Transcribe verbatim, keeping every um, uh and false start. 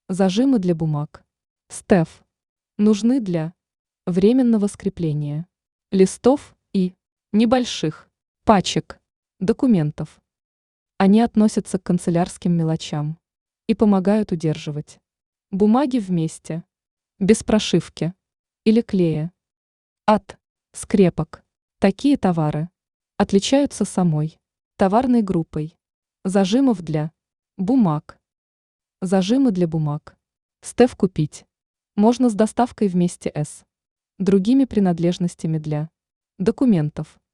Зажимы для бумаг. Стеф. Нужны для временного скрепления листов и небольших пачек документов. Они относятся к канцелярским мелочам и помогают удерживать бумаги вместе, без прошивки или клея. От скрепок. Такие товары отличаются самой товарной группой зажимов для бумаг. Зажимы для бумаг. Стеф купить можно с доставкой вместе с другими принадлежностями для документов.